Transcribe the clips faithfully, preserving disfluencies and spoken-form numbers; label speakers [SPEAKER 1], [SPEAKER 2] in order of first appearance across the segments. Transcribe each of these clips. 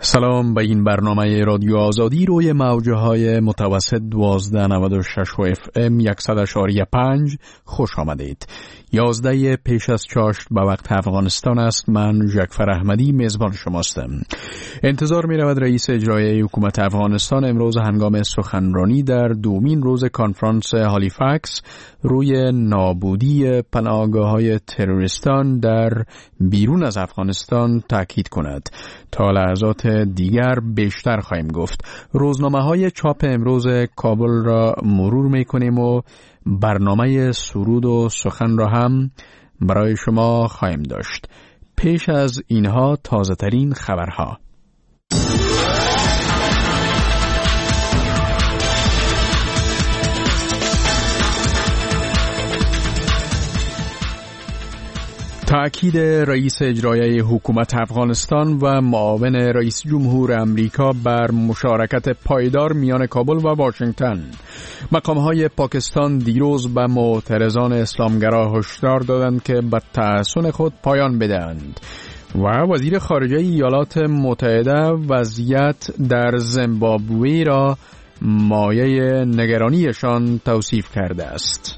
[SPEAKER 1] سلام، به این برنامه رادیو آزادی روی موجه های متوسط دوازده نود و شش و اف ام صد و پنج خوش آمدید. یازده پیش از چاشت به وقت افغانستان است. من جعفر احمدی میزبان شماستم. انتظار می رود رئیس اجرایی حکومت افغانستان امروز هنگام سخنرانی در دومین روز کنفرانس هالیفکس روی نابودی پناهگاه‌های تروریستان در بیرون از افغانستان تاکید کند. تا لحظات دیگر بیشتر خواهیم گفت. روزنامه‌های چاپ امروز کابل را مرور می‌کنیم و برنامه سرود و سخن را هم برای شما خواهیم داشت. پیش از اینها تازه ترین خبرها. تأکید رئیس اجرایی حکومت افغانستان و معاون رئیس جمهور امریکا بر مشارکت پایدار میان کابل و واشنگتن. مقام‌های پاکستان دیروز به معترضان اسلامگرا هشدار دادند که به تحصن خود پایان بدهند و وزیر خارجه ایالات متحده وضعیت در زیمبابوه را مایه نگرانیشان توصیف کرده است.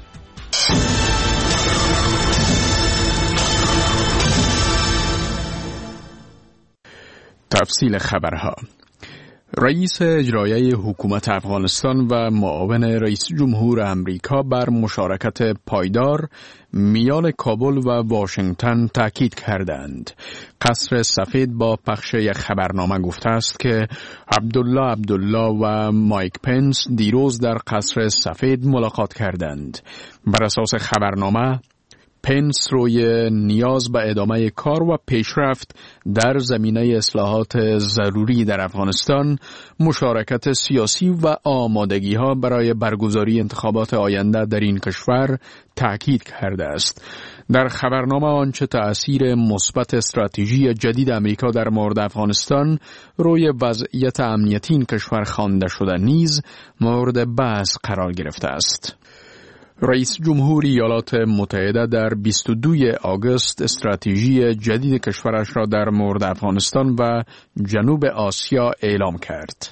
[SPEAKER 1] تفصیل خبرها. رئیس اجرایی حکومت افغانستان و معاون رئیس جمهور امریکا بر مشارکت پایدار میان کابل و واشنگتن تاکید کردند. قصر سفید با پخش یک خبرنامه گفته است که عبدالله عبدالله و مایک پنس دیروز در قصر سفید ملاقات کردند. بر اساس خبرنامه، پنس روی نیاز به ادامه کار و پیشرفت در زمینه اصلاحات ضروری در افغانستان، مشارکت سیاسی و آمادگی ها برای برگزاری انتخابات آینده در این کشور تأکید کرده است. در خبرنامه آنچه تأثیر مثبت استراتژی جدید امریکا در مورد افغانستان روی وضعیت امنیتی این کشور خوانده شده نیز مورد بحث قرار گرفته است. رئیس جمهور ایالات متحده در بیست و دوم آگوست استراتژی جدید کشورش را در مورد افغانستان و جنوب آسیا اعلام کرد.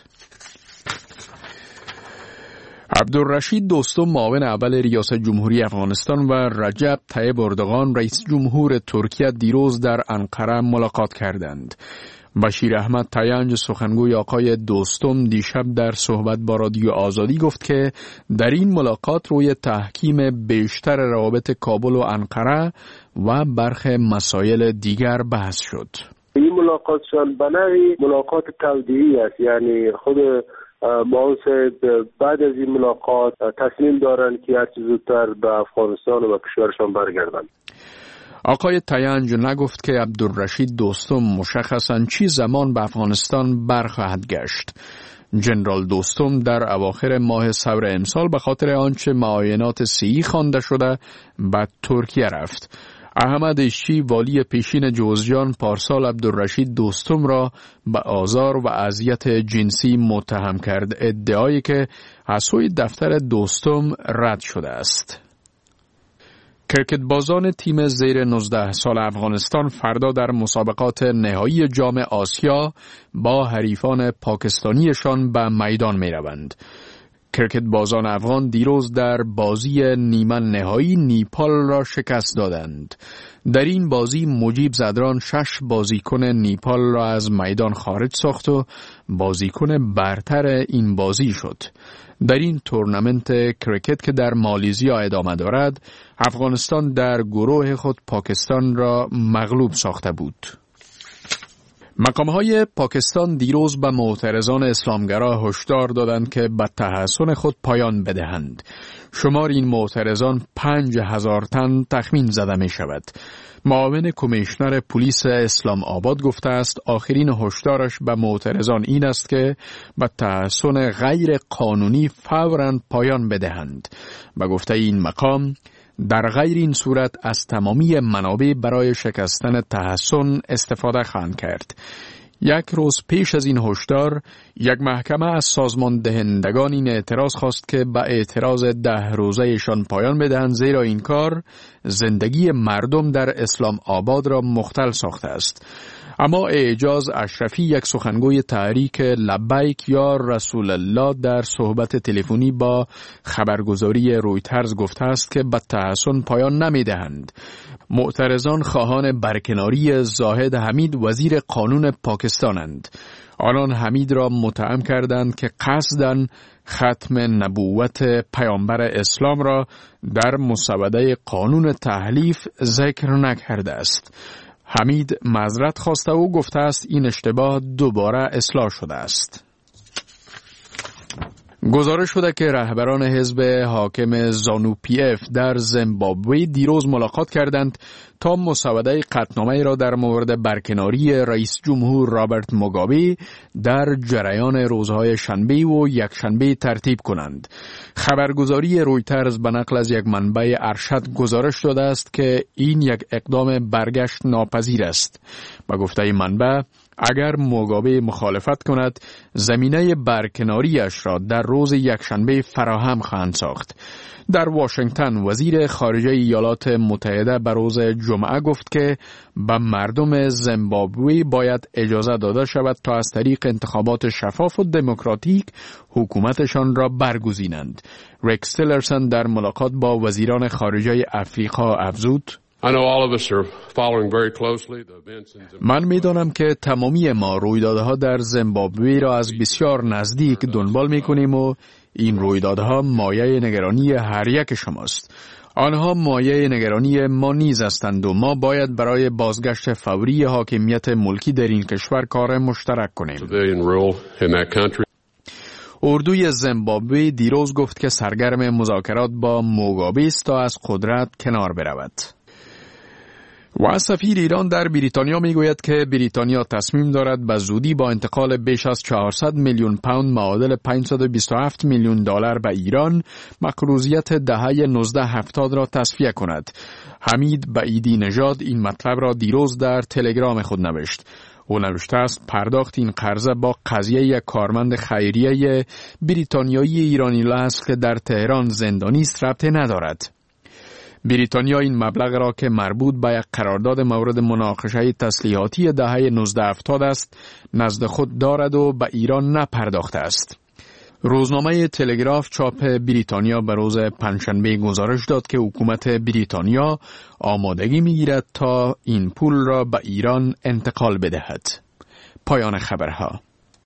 [SPEAKER 1] عبدالرشید دوستم معاون اول ریاست جمهوری افغانستان و رجب طیب اردوغان رئیس جمهور ترکیه دیروز در انقره ملاقات کردند. بشیر احمد تاینج سخنگوی آقای دوستم دیشب در صحبت با رادیو آزادی گفت که در این ملاقات روی تحکیم بیشتر روابط کابل و انقره و برخی مسائل دیگر بحث شد.
[SPEAKER 2] این ملاقات شان بنای ملاقات تودیعی است، یعنی خود معاون بعد از این ملاقات تصمیم دارند که هر چه زودتر به افغانستان و کشورشان برگردند.
[SPEAKER 1] آقای تاینج نگفت که عبدالرشید دوستم مشخصاً چی زمان به افغانستان برخواهد گشت. جنرال دوستم در اواخر ماه ثور امسال به خاطر آنچه معاینات صحی خوانده شده به ترکیه رفت. احمد اشچی والی پیشین جوزجان پارسال عبدالرشید دوستم را به آزار و اذیت جنسی متهم کرد، ادعایی که از سوی دفتر دوستم رد شده است. کرکت بازان تیم زیر نوزده سال افغانستان فردا در مسابقات نهایی جام آسیا با حریفان پاکستانیشان به میدان می روند. کرکت بازان افغان دیروز در بازی نیمه نهایی نیپال را شکست دادند. در این بازی مجیب زدران شش بازیکن نیپال را از میدان خارج ساخت و بازیکن برتر این بازی شد. در این تورنمنت کرکت که در مالزیا ادامه دارد، افغانستان در گروه خود پاکستان را مغلوب ساخته بود. مقام‌های پاکستان دیروز به معترضان اسلامگرا هشدار دادند که به تحصن خود پایان بدهند. شمار این معترضان پنج هزار تن تخمین زده می شود. معاون کمیشنر پلیس اسلام آباد گفته است آخرین هشدارش به معترضان این است که به تحصن غیر قانونی فوراً پایان بدهند. به گفته این مقام، در غیر این صورت از تمامی منابع برای شکستن تحصن استفاده خواهند کرد. یک روز پیش از این هشدار، یک محکمه از سازمان دهندگان این اعتراض خواست که به اعتراض ده روزهشان پایان بدهند، زیرا این کار زندگی مردم در اسلام آباد را مختل ساخته است. اما اعجاز اشرفی، یک سخنگوی تحریک لبیک یا رسول الله، در صحبت تلفنی با خبرگزاری رویترز گفته است که به تحسن پایان نمی‌دهند. معترضان خواهان برکناری زاهد حمید وزیر قانون پاکستانند. آنان حمید را متهم کردند که قصداً ختم نبوت پیامبر اسلام را در مسوده قانون تحلیف ذکر نکرده است. حمید معذرت خواسته و گفته است این اشتباه دوباره اصلاح شده است. گزارش شده که رهبران حزب حاکم زانو پی اف در زیمبابوه دیروز ملاقات کردند تا مسوده قطعنامه را در مورد برکناری رئیس جمهور رابرت موگابه در جریان روزهای شنبه و یکشنبه ترتیب کنند. خبرگزاری رویترز به نقل از یک منبع ارشد گزارش داده است که این یک اقدام برگشت ناپذیر است. با گفته منبع، اگر موگابه مخالفت کند، زمینه برکناریش را در روز یکشنبه فراهم خواهند ساخت. در واشنگتن وزیر خارجه ایالات متحده به روز جمعه گفت که به مردم زیمبابوه باید اجازه داده شود تا از طریق انتخابات شفاف و دموکراتیک حکومتشان را برگزینند. ریکس تیلرسن در ملاقات با وزیران خارجه افریقا افزود: من می‌دانم که تمامی ما رویدادها در زیمبابوه را از بسیار نزدیک دنبال می‌کنیم و این رویدادها مایه نگرانی هر یک شماست. آنها مایه نگرانی ما نیز هستند و ما باید برای بازگشت فوری حاکمیت ملکی در این کشور کار مشترک کنیم. اردوی زیمبابوه دیروز گفت که سرگرم مذاکرات با موگابه است تا از قدرت کنار برود. و سفیر ایران در بریتانیا میگوید که بریتانیا تصمیم دارد به زودی با انتقال بیش از چهارصد میلیون پوند معادل پانصد و بیست و هفت میلیون دلار به ایران مقروضیت دهه نوزده هفتاد را تصفیه کند. حمید بعیدی نژاد این مطلب را دیروز در تلگرام خود نوشت. او نوشته است پرداخت این قرضه با قضیه یک کارمند خیریه بریتانیایی ایرانی اصل که در تهران زندانی است ربطی ندارد. بریتانیا این مبلغ را که مربوط به یک قرارداد مورد مناقشه تسلیحاتی دهه نوزده هفتاد است نزد خود دارد و به ایران نپرداخته است. روزنامه تلگراف چاپ بریتانیا به روز پنجشنبه گزارش داد که حکومت بریتانیا آمادگی می‌گیرد تا این پول را به ایران انتقال بدهد. پایان خبرها.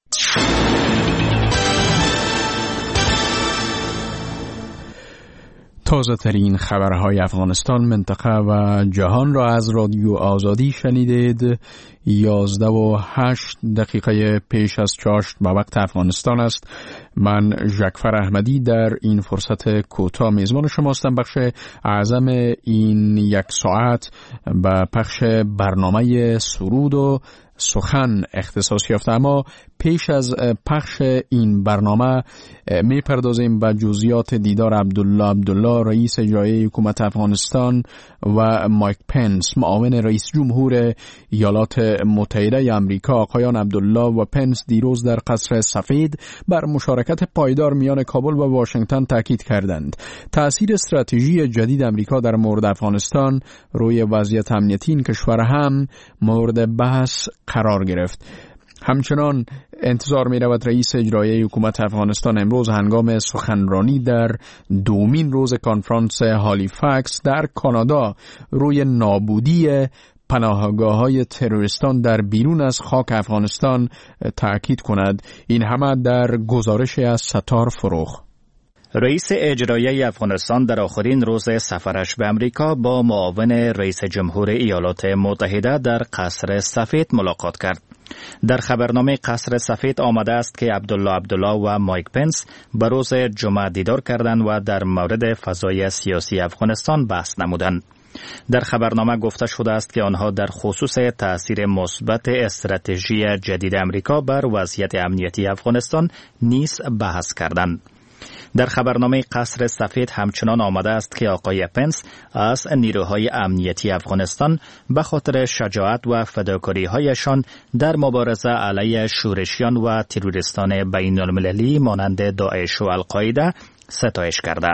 [SPEAKER 1] تازه ترین خبرهای افغانستان، منطقه و جهان را از رادیو آزادی شنیدید. یازده و هشت دقیقه پیش از چاشت به وقت افغانستان است. من ژکفر احمدی در این فرصت کوتاه میزبان شما هستم. بخش اعظم این یک ساعت به پخش برنامه سرود و سخن اختصاص یافته، اما پیش از پخش این برنامه می پردازیم به جزئیات دیدار عبدالله عبدالله رئیس اجرایی حکومت افغانستان و مایک پنس معاون رئیس جمهور ایالات متحده آمریکا. آقایان عبدالله و پنس دیروز در قصر سفید بر مشارکت پایدار میان کابل و واشنگتن تاکید کردند. تأثیر استراتژی جدید آمریکا در مورد افغانستان روی وضعیت امنیتی این کشور هم مورد بحث قرار گرفت. همچنان انتظار می رود رئیس اجرایی حکومت افغانستان امروز هنگام سخنرانی در دومین روز کنفرانس هالیفکس در کانادا روی نابودی پناهگاه‌های تروریستان در بیرون از خاک افغانستان تأکید کند. این همه در گزارش از ستار فروغ.
[SPEAKER 3] رئیس اجرایی افغانستان در آخرین روز سفرش به امریکا با معاون رئیس جمهور ایالات متحده در قصر سفید ملاقات کرد. در خبرنامه قصر سفید آمده است که عبدالله عبدالله و مایک پنس به روز جمعه دیدار کردند و در مورد فضای سیاسی افغانستان بحث نمودند. در خبرنامه گفته شده است که آنها در خصوص تأثیر مثبت استراتژی جدید امریکا بر وضعیت امنیتی افغانستان نیز بحث کردند. در خبرنامه قصر سفید همچنان آمده است که آقای پنس از نیروهای امنیتی افغانستان به خاطر شجاعت و فداکاری‌هایشان در مبارزه علیه شورشیان و تروریستان بین المللی مانند داعش و القاعده ستایش کرده است.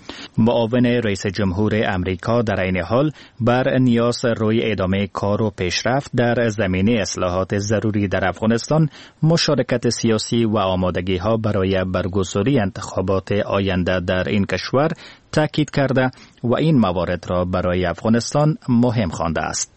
[SPEAKER 3] معاون رئیس جمهور امریکا در این حال بر نیاز روی ادامه کار و پیشرفت در زمینه اصلاحات ضروری در افغانستان، مشارکت سیاسی و آمادگی ها برای برگزاری انتخابات آینده در این کشور تاکید کرده و این موارد را برای افغانستان مهم خوانده است.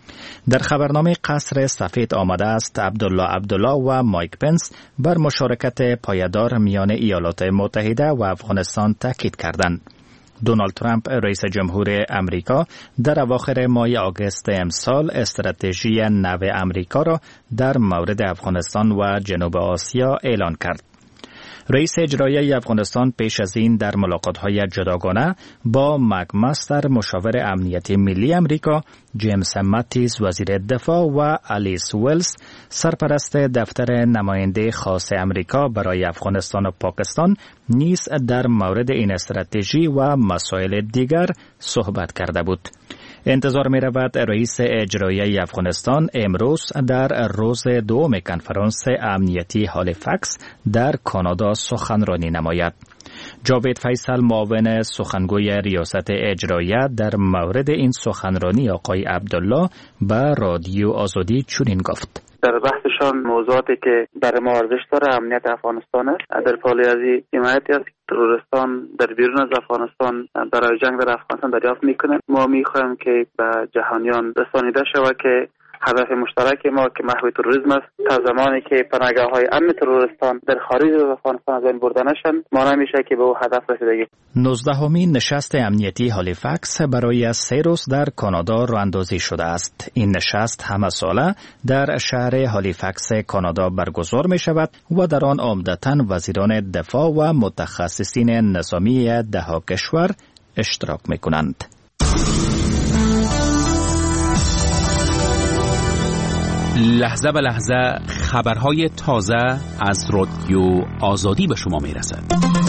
[SPEAKER 3] در خبرنامه قصر سفید آمده است عبدالله عبدالله و مایک پنس بر مشارکت پایدار میان ایالات متحده و افغانستان تاکید کردند. دونالد ترامپ رئیس جمهور امریکا در اواخر ماه آگوست امسال استراتژی نو امریکا را در مورد افغانستان و جنوب آسیا اعلان کرد. رئیس اجرایی افغانستان پیش از این در ملاقات‌های جداگانه با مکماستر مشاور امنیتی ملی امریکا، جیمز ماتیس وزیر دفاع و الیس ویلز سرپرست دفتر نماینده خاص امریکا برای افغانستان و پاکستان نیز در مورد این استراتژی و مسائل دیگر صحبت کرده بود. انتظار می رود رئیس اجرایی افغانستان امروز در روز دوم کنفرانس امنیتی هالیفکس در کانادا سخنرانی نماید. جاوید فیصل معاون سخنگوی ریاست اجرایی در مورد این سخنرانی آقای عبدالله به رادیو آزادی چنین گفت:
[SPEAKER 4] در بحثشان موضوعاتی که برای ما ارزش داره امنیت افغانستان است. در پالی از حمایتی است که تروریستان در بیرون از افغانستان برای جنگ در افغانستان دریافت میکنه. ما میخوایم که به جهانیان رسانیده شود که هدف مشترک ما که محو تروریسم است. تا زمانی که پناهگاه‌های امن تروریستان در خارج از افغانستان از بین برده نشن، ما نمیشه که به او هدف رسیدگی.
[SPEAKER 3] نوزدهمین نشست امنیتی هالیفکس برای سه روز در کانادا راه‌اندازی شده است. این نشست همه ساله در شهر هالیفکس کانادا برگزار می شود و در آن عمدتاً وزیران دفاع و متخصصین نظامی ده کشور اشتراک می کنند.
[SPEAKER 5] لحظه به لحظه خبرهای تازه از رادیو آزادی به شما می رسد.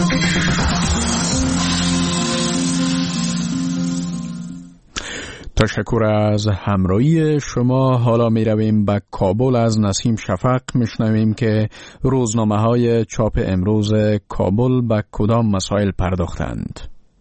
[SPEAKER 1] تشکر از همراهی شما. حالا می رویم به کابل. از نسیم شفق می شنویم که روزنامه های چاپ امروز کابل به کدام مسائل پرداختند.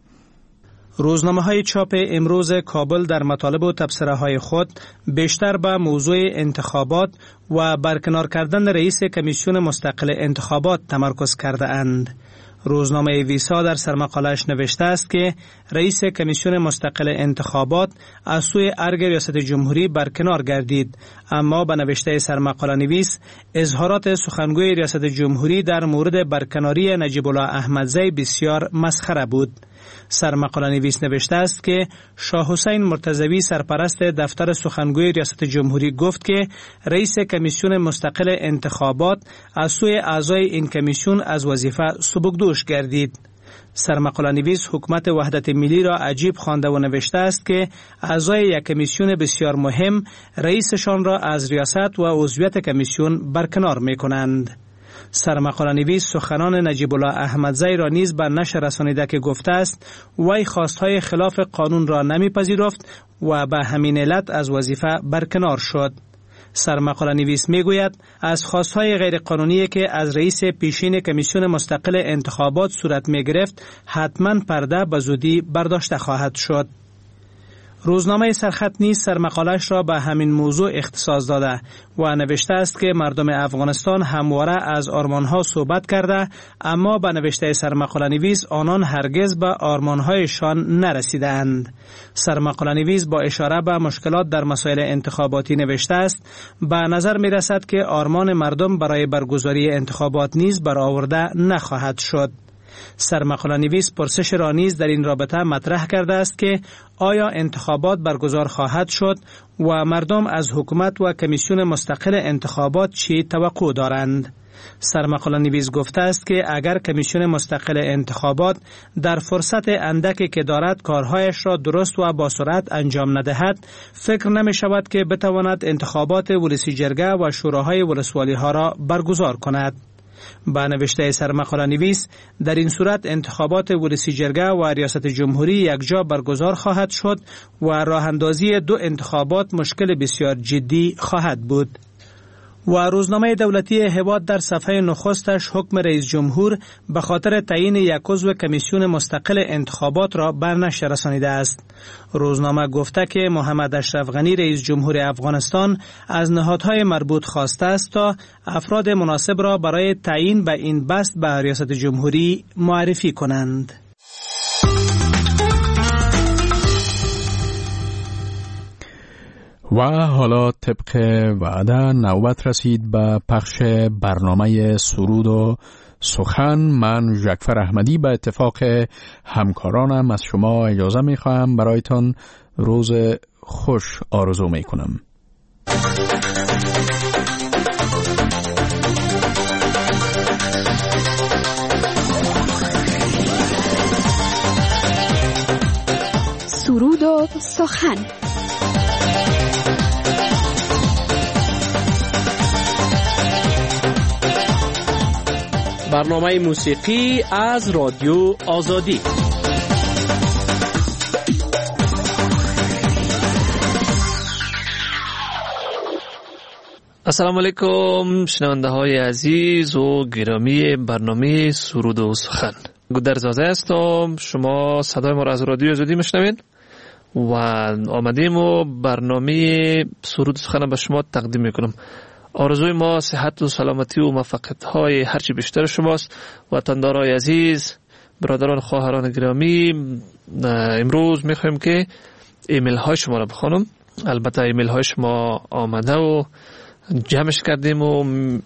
[SPEAKER 6] روزنامه های چاپ امروز کابل در مطالب و تبصره های خود بیشتر به موضوع انتخابات و برکنار کردن رئیس کمیسیون مستقل انتخابات تمرکز کرده اند. روزنامه ویسا در سرمقاله‌اش نوشته است که رئیس کمیسیون مستقل انتخابات از سوی ارگ ریاست جمهوری برکنار گردید، اما به نوشته سرمقاله نویس اظهارات سخنگوی ریاست جمهوری در مورد برکناری نجیب الله احمدزی بسیار مسخره بود. سرمقاله نویس نوشته است که شاه حسین مرتضوی سرپرست دفتر سخنگوی ریاست جمهوری گفت که رئیس کمیسیون مستقل انتخابات از سوی اعضای این کمیسیون از وظیفه سبکدوش گردید. سرمقاله نویس حکومت وحدت ملی را عجیب خوانده و نوشته است که اعضای یک کمیسیون بسیار مهم رئیسشان را از ریاست و عضویت کمیسیون برکنار می کنند. سرمقاله نویس سخنان نجیب الله احمدزی را نیز به نشر رسانیده که گفته است وی خواستهای خلاف قانون را نمیپذیرفت و به همین علت از وظیفه برکنار شد. سرمقاله نویس میگوید از خواستهای غیر قانونی که از رئیس پیشین کمیسیون مستقل انتخابات صورت می گرفت حتما پرده به زودی برداشته خواهد شد. روزنامه سرخط نیز سرمقاله‌اش را به همین موضوع اختصاص داده و نوشته است که مردم افغانستان همواره از آرمانها صحبت کرده، اما به نوشته سرمقاله نویس آنان هرگز به آرمانهایشان نرسیدند. سرمقاله نویس با اشاره به مشکلات در مسائل انتخاباتی نوشته است به نظر می رسد که آرمان مردم برای برگزاری انتخابات نیز برآورده نخواهد شد. سرمقاله نویس پرسش را نیز در این رابطه مطرح کرده است که آیا انتخابات برگزار خواهد شد و مردم از حکومت و کمیسیون مستقل انتخابات چی توقع دارند. سرمقاله نویس گفته است که اگر کمیسیون مستقل انتخابات در فرصت اندکی که دارد کارهایش را درست و با سرعت انجام ندهد، فکر نمی شود که بتواند انتخابات ولسی جرگه و شوراهای ولسوالی ها را برگزار کند. با نوشته سرمقاله نویس در این صورت انتخابات ولسی جرگه و ریاست جمهوری یکجا برگزار خواهد شد و راه اندازی دو انتخابات مشکل بسیار جدی خواهد بود. و روزنامه دولتی هواد در صفحه نخستش حکم رئیس جمهور به خاطر تعیین یک عضو کمیسیون مستقل انتخابات را بر نشر رسانیده است. روزنامه گفته که محمد اشرف غنی رئیس جمهور افغانستان از نهادهای مربوط خواسته است تا افراد مناسب را برای تعیین به این بست به ریاست جمهوری معرفی کنند.
[SPEAKER 1] و حالا طبق وعده نوبت رسید به پخش برنامه سرود و سخن. من ژکفر احمدی به اتفاق همکارانم از شما اجازه می خواهم برایتان روز خوش آرزو می کنم.
[SPEAKER 7] سرود و سخن.
[SPEAKER 8] برنامه موسیقی از رادیو آزادی. السلام علیکم شنونده های عزیز و گرامی برنامه سرود و سخن. گودرزاده هستم. شما صدای ما را از رادیو آزادی میشنوید و آمدیم و برنامه سرود و سخن به شما تقدیم میکنم. آرزوی ما صحت و سلامتی و موفقیت های هرچی بیشتر شماست. وطندارای عزیز، برادران خواهران گرامی، امروز میخوایم که ایمیل های شما را بخوانم. البته ایمیل های شما آمده و جمعش کردیم و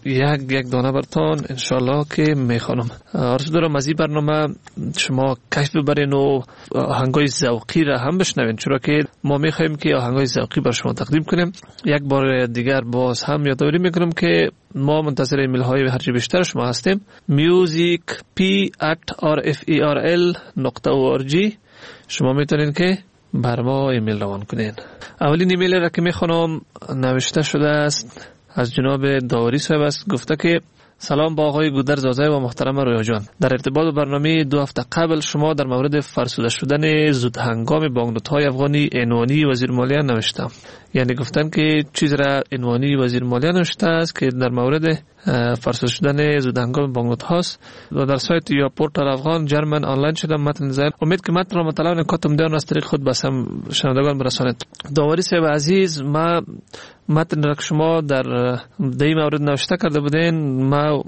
[SPEAKER 8] یک یک دانه برتان انشالله که میخوانم. آرزو دارم از این برنامه شما کشف ببرین و آهنگای ذوقی را هم بشنوین، چرا که ما میخوایم که آهنگای ذوقی بر شما تقدیم کنیم. یک بار دیگر باز هم یادآوری میکنم که ما منتظر ایمیل های هرچی بیشتر شما هستیم. music p at r f e r l dot org. شما میتونین که بر ما ایمیل روان کنین. اولین ایمیل را که میخوانم نوشته شده است از جناب داوری صاحب است. گفته که سلام با آقای گودرزاده و محترم رویا جان. در ارتباط با برنامه دو هفته قبل شما در مورد فرسوده شدن زود هنگام بانکنوت‌های افغانی عنوانی وزیر مالیه نوشتم. یعنی گفتن که چیز را عنوانی وزیر مالیه نوشته است که در مورد فرسوده شدن زود هنگام بانکنوت هاست و در سایت یا پورتال افغان جرمن آنلاین شده متن زیر. امید که متن را مطالعه نکات دیگر از طریق خود به هم شنوندگان برسانید. داوری صاحب عزیز، ما متن را که شما در دی مورد نوشته کرده بودین ما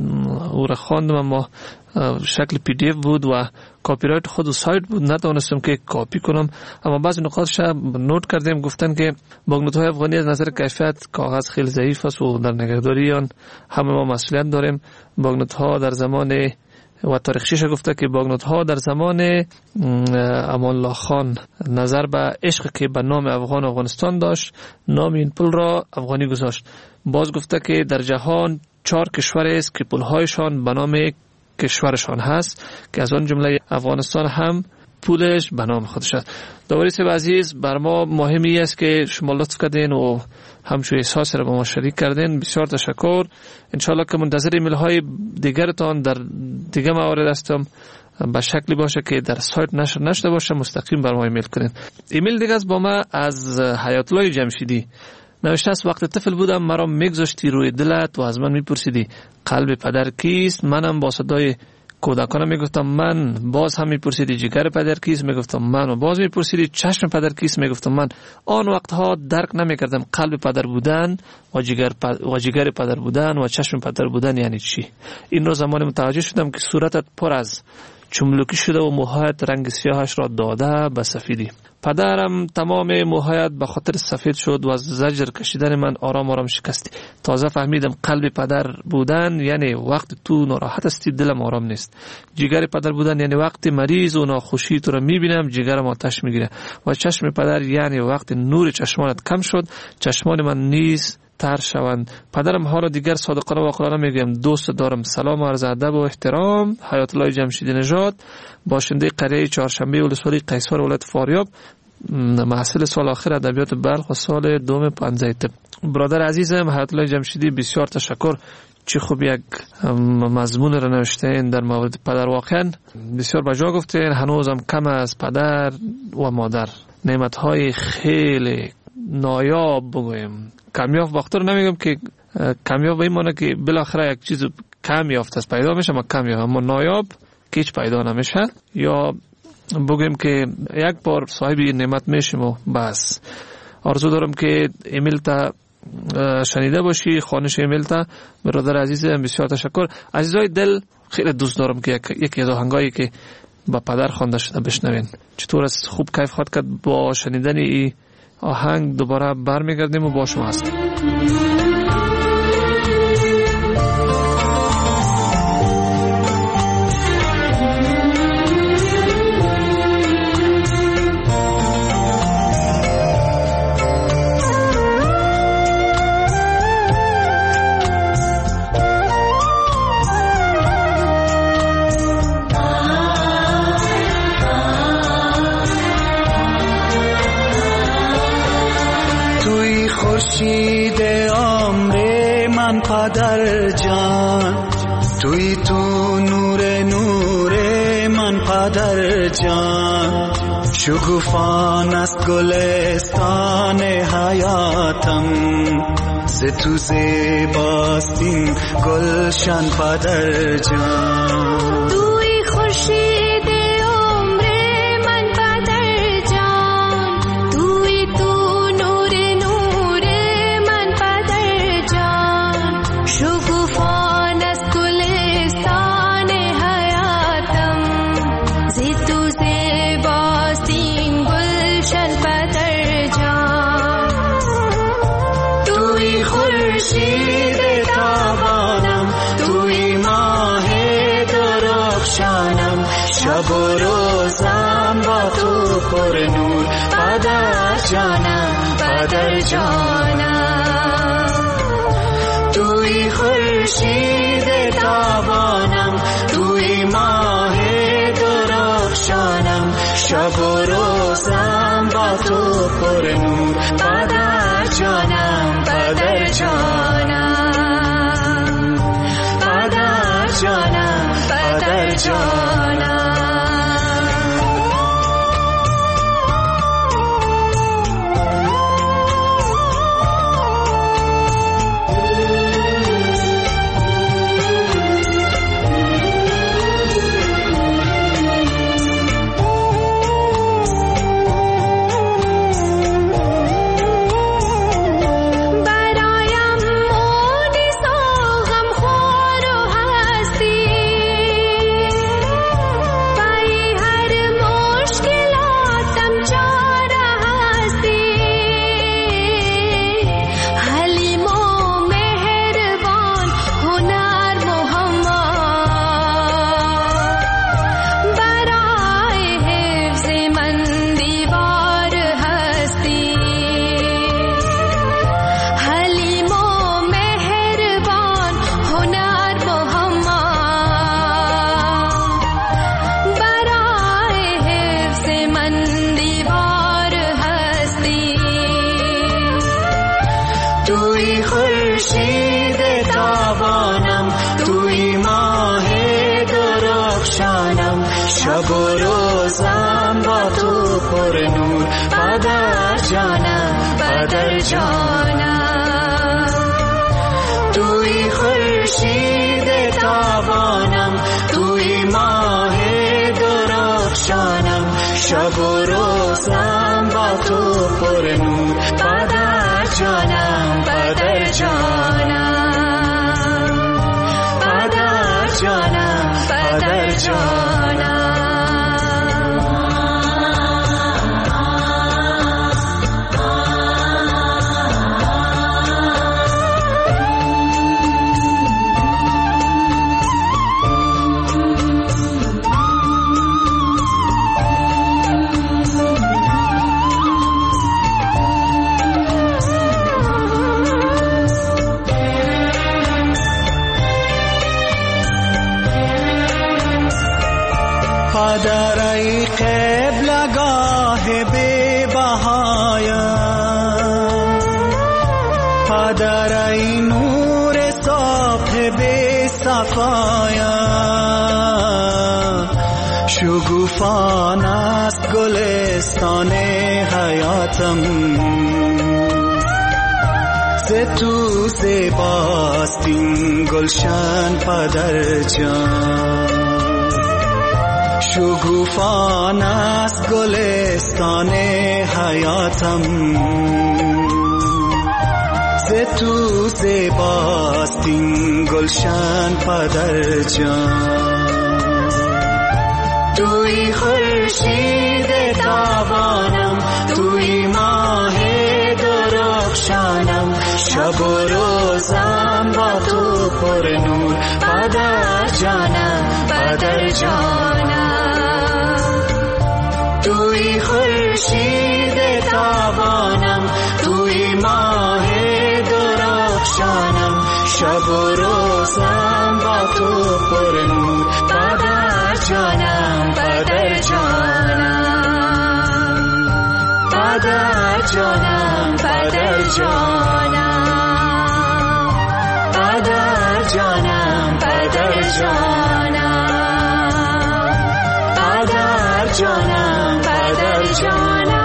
[SPEAKER 8] او را خواندم، ما شکل پی دی اف بود و کاپی رایت خود و سایت بود، نتوانستم که کاپی کنم، اما بعضی نکاتش نوت کردیم. گفتن که بانکنوت های افغانی از نظر کیفیت کاغذ خیلی ضعیف است و در نگهداری آن همه ما مسئولیت داریم. بانکنوت ها در زمان و تاریخچه‌اش گفته که بانکنوت ها در زمان امان الله خان نظر به عشق که به نام افغان افغانستان داشت نام این پول را افغانی گذاشت. باز گفته که در جهان چهار کشور است که پولهایشان به نام کشورشان هست که از آن جمله افغانستان هم پولش به نام خودش است. داوری صاحب عزیز، بر ما مهمی است که شما لطف کردین و همچون احساس را با ما شریک کردین. بسیار تشکر. انشالله که منتظر ایمیل های دیگرتان در دیگه موارد هستم به شکلی باشه که در سایت نشر نشده باشه، مستقیم بر ما ایمیل کنین. ایمیل دیگه از با ما از حیات الله جمشیدی نوشته است وقت طفل بودم مرا میگذاشتی روی دلت و از من میپرسیدی قلب پدر کیست. منم با صدای کودکانم میگفتم من. باز هم میپرسیدی جگر پدر کیست، میگفتم من. و باز میپرسیدی چشم پدر کیست، میگفتم من. آن وقتها درک نمیکردم قلب پدر بودن و جگر و جگر پدر بودن و چشم پدر بودن یعنی چی. این رو زمان متوجه شدم که صورتت پر از چملوکی شده و موهایت رنگ سیاهش را داده به سفیدی. پدرم تمام موهایت به خاطر سفید شد و از زجر کشیدن من آرام آرام شکستی. تازه فهمیدم قلب پدر بودن یعنی وقت تو ناراحت هستی دلم آرام نیست. جگر پدر بودن یعنی وقتی مریض و ناخوشی تو را میبینم جگرم آتش میگیره. و چشم پدر یعنی وقتی نور چشمانت کم شد چشمان من نیز تر شوند. پدرم ها را دیگر صادقانه و عاقلانه میگم دوست دارم. سلام و عرض ادب و احترام. حیات الله جمشیدی نژاد، باشنده قریه چهارشنبه ولسوالی قیصر ولایت فاریاب، محصل سال آخر ادبیات بلخ و سال دوم پنځه طب. برادر عزیزم حیات الله جمشیدی، بسیار تشکر. چه خوب یک مضمون را نوشتین در مورد پدر. واقعا بسیار بجا گفتین. هنوزم کم از پدر و مادر نعمت‌های خیلی نایاب بگویم کمیاب وقت رو نمیگم که کمیاب به این معنی که بالاخره یک چیز کم یافت است پیدا میشه، اما کم یافت، اما نایاب که هیچ پیدا نمیشه. یا بگیم که یک بار صاحب نعمت میشیم و بس. آرزو دارم که ایمیل تا شنیده باشی، خوانش ایمیل تا. برادر عزیزم بسیار تشکر. عزیزای دل، خیلی دوست دارم که یکی از آهنگایی که با پدر خوانده شده بشنوین. چطور است؟ خوب کیف خواهد کرد با شنیدن این آهنگ. دوباره برمیگردیم و با شما هستیم.
[SPEAKER 9] خورشید عمر من پدر جان، توی تو نور نور من پدر جان. شکوفان است گلستان حیاتم، ز تو زیباست این گلشن پدر جان.
[SPEAKER 10] توی خورشید عمر من پدر جان، توی تو شکوفان است گلستان حیاتم، ز تو زیباست این گلشن پدر جان. توی خورشید تابانم، توی ماه درخشانم، شب و روزم با تو پر نور پدر جانم، پدر جانم. توی خورشید تابانم، توی ماه درخشانم، شب و روزم با تو پر نور پدر جانم، پدر جانم، پدر جانم، پدر جانم. توی خورشید تابانم، توی ماه درخشانم، شب و روزم با تو پر نور پدر جانم، پدر جانم. توی خورشید تابانم، توی ماه درخشانم، شب و روزم با تو پر نور پدر جانم، پدر جانم، پدر جانم، پدر جانم.
[SPEAKER 9] پدر ای قبلگاه بی بهایم، پدر ای نور صبح بی صفایم، شگوفان است گلستان حیاتم، ز ز تو زیباست این گلشن پدر جان، شکوفان است گلستان حیاتم، ز تو زیباست این گلشن پدر جان. توی خورشید تابانم، توی ماه درخشانم، شب و روزم با تو پر نور پدر جانم، پدر جانم. توی خورشید تابانم، توی ماه درخشانم، شب و روزم با تو پر نور پدر جانم، پدر جانم، پدر جانم، پدر جانم، پدر جانم، پدر جانم، پدر جانم، پدر جانم.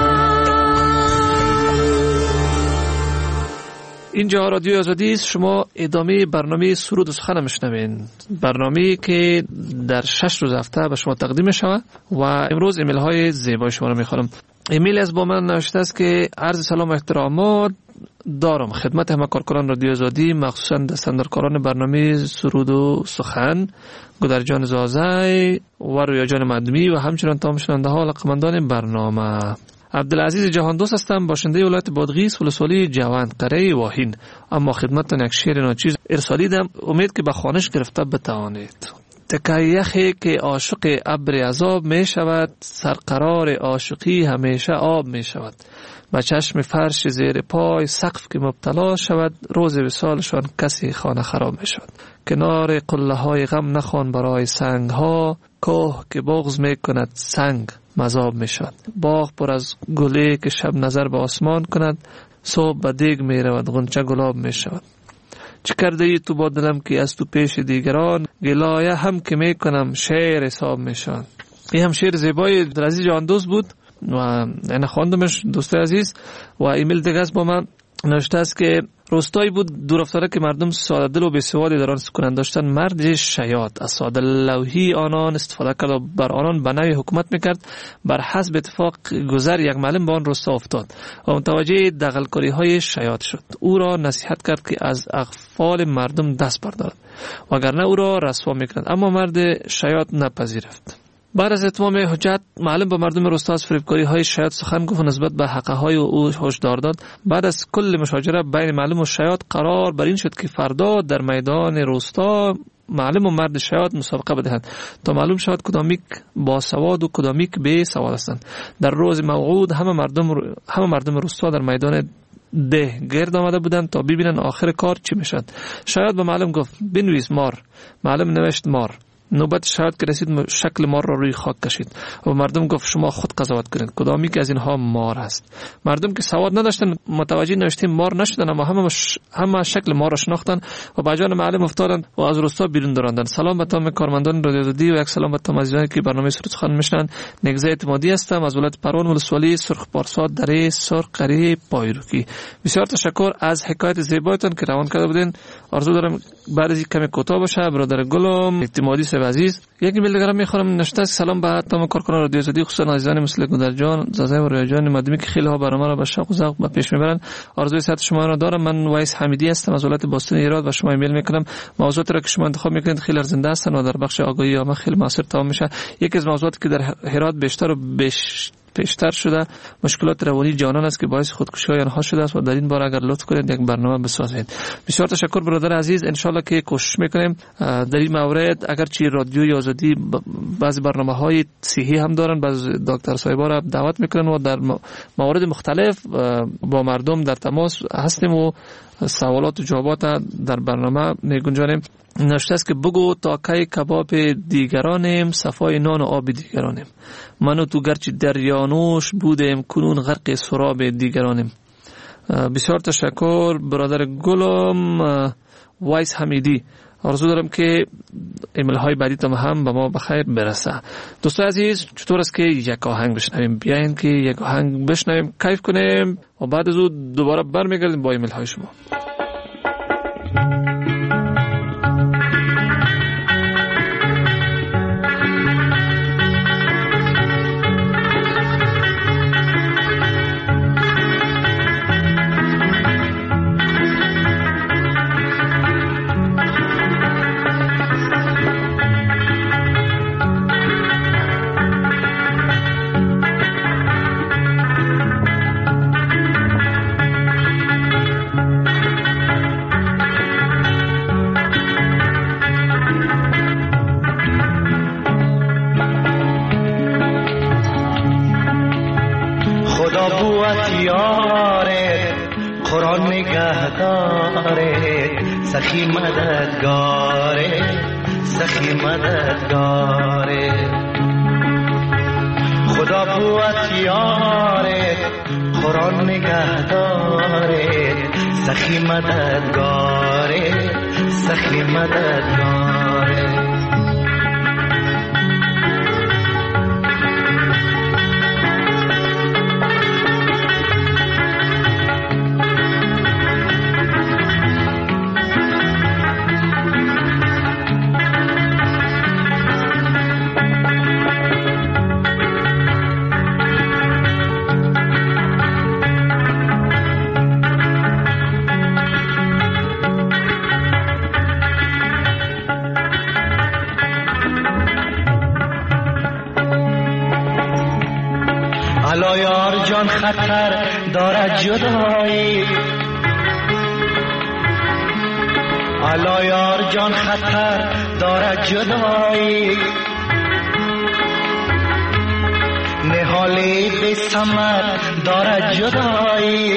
[SPEAKER 8] اینجا رادیو آزادی است. شما ادامه برنامه سرود و سخن میشنوین، برنامه‌ای که در شش روز هفته به شما تقدیم می‌شود و امروز ایمیل های زیبای شما رو می‌خوانم. ایمیل از با من نوشته است که عرض سلام و احترامات دارم خدمت همه کارکنان رادیو آزادی، مخصوصا دستاندرکاران برنامه سرود و سخن، گودرجان زازای و رویا جان مدمی و همچنین تمام شنونده ها و علاقه‌مندان برنامه. عبدالعزیز جهان دوست هستم، باشنده ولایت بادغیس، ولسوالی جوند قره واهین. اما خدمتتان یک شعر ناچیز ارسالیدم، امید که به خوانش گرفته بتوانید. تکه یخی که عاشق ابر عذاب می شود، سرقرار عاشقی همیشه آب می شود. و چشم فرش زیر پای سقف که مبتلا شود، روز وصالشان کسی خانه خراب می شود. کنار قله های غم نخوان برای سنگ ها، کوه که بغض می کند سنگ مذاب می شود. باغ پر از گلی که شب نظر به آسمان کند، صبح به دیگ می رود غنچه گلاب می شود. چه کرده ای تو با دلم که از تو پیش دیگران، گلایه هم که می کنم شعر حساب می شود. این هم شعر زیبای عبدالعزیز جهان دوست بود و این خواندمش دوست عزیز. و ایمیل دیگه است با من نوشته است که روستایی بود دور افتاده که مردم ساده دل و بی‌سوادی در آن سکونت داشتن. مرد شیاد از ساده لوحی آنان استفاده کرد و بر آنان به نوعی حکومت میکرد. بر حسب اتفاق گذر یک معلم به آن روستا افتاد و متوجه دغل‌کاری های شیاد شد. او را نصیحت کرد که از اغفال مردم دست بردارد وگرنه او را رسوا میکرد، اما مرد شیاد نپذیرفت. بعد از اتمام حجت معلم با مردم روستا از فریبکاری های شیاد سخن گفت و نسبت به حقه های او هشدار داد. بعد از کل مشاجره بین معلم و شیاد قرار بر این شد که فردا در میدان روستا معلم و مرد شیاد مسابقه بدهند تا معلوم شود کدامیک با سواد و کدامیک بی سواد هستند. در روز موعود همه مردم همه مردم روستا در میدان ده گرد آمده بودند تا ببینن آخر کار چی میشد. شیاد به معلم گفت بنویس مار. معلم نوشت مار. نوبت شاید که رسید شکل مار را روی خاک کشید و مردم گفت شما خود قضاوت کنید کدامی که از اینها مار است. مردم که سواد نداشتن متوجه نوشته مار نشدن، اما همه مش... همه شکل مار را شناختن و به جان معلم افتادند و از روستا بیرون دراندند. سلام به تمام کارمندان رادیو آزادی و یک سلام به تمام عزیزانی که برنامه سرود سخن میشنوند. نگزه اعتمادی هستم از ولایت پروان، ولسوالی سرخ پارسا، دره سرخ قره پایروکی. بسیار تشکر از حکایت زیبایتان که روان کرده بودین. آرزو دارم بعد از کمی کوتاه باشه. برادر گلم اعتمادی عزیز یک ایمیل دیگه میخوام نوشته سلام به تمام کارکنان رادیو آزادی، خصوصا عزیزان مثل گودرجان زازای و رویاجان مدمی که خیلی ها برنامه را با شوق و ذوق به پیش میبرن. آرزوی صحت شما را دارم. من وایس حمیدی هستم از ولایت باستان ایران و شما ایمیل میکنم. موضوعاتی را که شما انتخاب میکنید خیلی ارزنده هستن و در بخش آگاهی عامه خیلی موثر تمام میشه. یکی از موضوعاتی که در هرات بیشتر و بیش پیشتر شده مشکلات روانی جانان است که باعث خودکشی های آنها شده است و در این باره اگر لطف کنید یک برنامه بسازید. بسیار تشکر برادر عزیز. ان شاء الله که کوشش میکنیم در این مورد. اگرچه رادیوی آزادی بعضی برنامه‌های صحی هم دارن، بعضی دکتر صاحبا را دعوت میکنن و در موارد مختلف با مردم در تماس هستیم و سوالات و جوابات در برنامه میگنجانیم. نوشته است که بگو تا کی کباب دیگرانیم، صفای نان و آب دیگرانیم. من و تو گرچه دریانوش بودیم کنون غرق سراب دیگرانیم. بسیار تشکر برادر گلم وایس حمیدی. آرزو دارم که ایمیل های بعدی تام هم به ما بخیر برسه. دوستان عزیز چطور است که یک آهنگ بشنویم؟ بیاین که یک آهنگ بشنویم، کیف کنیم و بعد از اون دوباره برمیگردیم با ایمیل های شما.
[SPEAKER 9] سخی مددگاره سخی مددگاره خدا قوت یاره قرآن نگهداره سخی مددگاره سخی مددگاره الا یار جان خطر دارد جدایی الا یار جان خطر دارد جدایی نهالی به ثمر دارد جدایی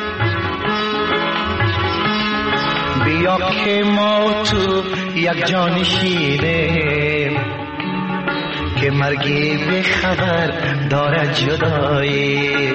[SPEAKER 9] بیا که ما تو یک جانشینیم که مرگی به خبر دارد جدایی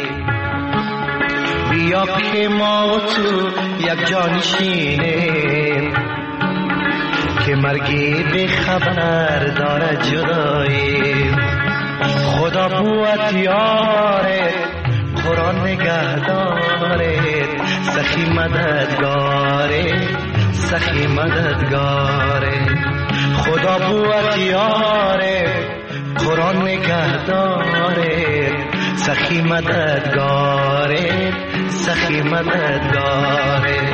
[SPEAKER 9] بیا که ما تو یک جانشینیم که مرگی به خبر دارد جدایی خدا قوت یاره قرآن نگهداره سخی مددگاره سخی مددگاره خدا قوت یاره قرآن نگهداره سخی مددگاره سخی مددگاره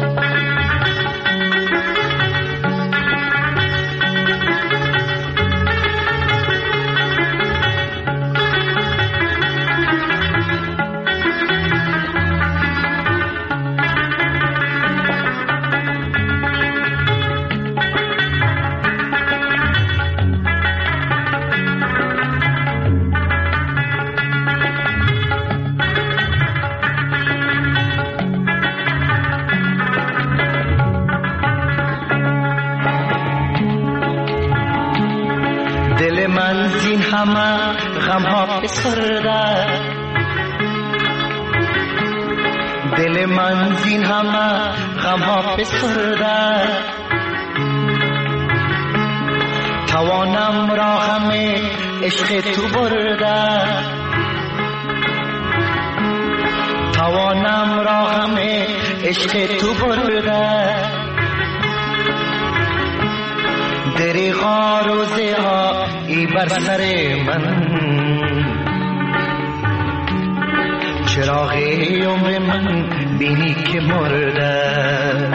[SPEAKER 9] دل من زین همه غم ها بسرده دل من زین همه غم ها بسرده توانم را همه عشق تو برده توانم را همه عشق تو برده دریغا روزه ها ای بر سر من چراغ عمر من بینی که مرده